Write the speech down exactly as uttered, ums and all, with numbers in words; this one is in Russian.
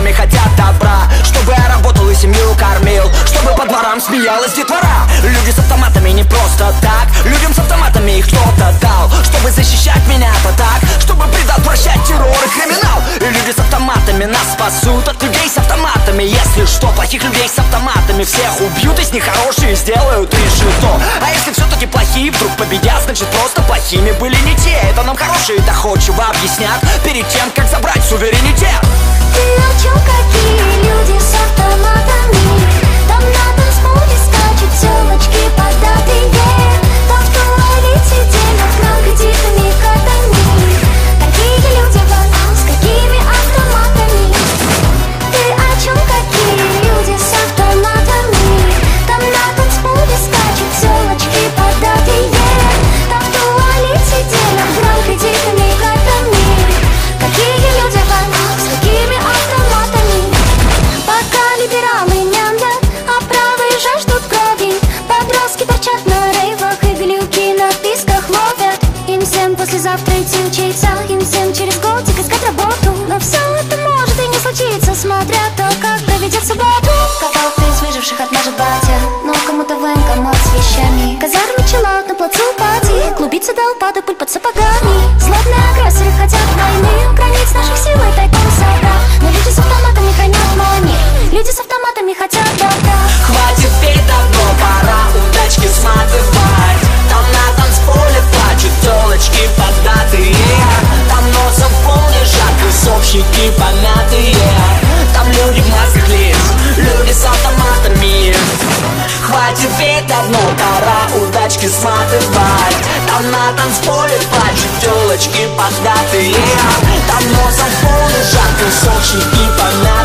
автоматами хотят добра. Чтобы я работал и семью кормил, чтобы по дворам смеялась детвора. Люди с автоматами не просто так, людям с автоматами их кто-то дал, чтобы защищать меня-то так, чтобы предотвращать террор и криминал. И люди с автоматами нас спасут от людей с автоматами. Если что, плохих людей с автоматами всех убьют, из них хорошие сделают решето. А если все-таки плохие вдруг победят, значит просто плохими были не те. Это нам хорошие доходчиво объяснят перед тем, как забрать суверенитет. Ты о чем, какие люди с автоматами? Там на танцполе скачут телочки поддатые, там в туалете делят нам кредитными картами. Какие люди вам, с какими автоматами? Ты о чем, какие люди с автоматами? Там на танцполе скачут телочки поддатые, там в туалете делят нам кредитными картами. Какие люди вам, с какими автоматами? Пока либералы мямлят, а правые жаждут крови, подростки торчат на рейвах и глюки на писках ловят. Им всем послезавтра идти учиться, им всем через годик искать работу. Но все это может и не случиться, смотря то, как проведет субботу. Кого-то из выживших отмажет батя, но кому-то военкомат с вещами. Казармы чиллаут на плацу пати, клубится толпа да пыль под сапогами. Злобные агрессоры хотят войны, границ наших сил и тайком собрав. Но люди с автоматами хранят мой мир, люди с автоматами хотят добра. Хватит петь давно, пора удачки сматывать. Там на танцполе плачут телочки поддатые, там носом в пол лежат кроссовщики помятые. Там люди в масках лиц, люди с автоматами. Хватит петь давно, пора удачки сматывать. Там на танцполе плачут телочки поддатые, там носом в пол лежат кроссовщики помятые.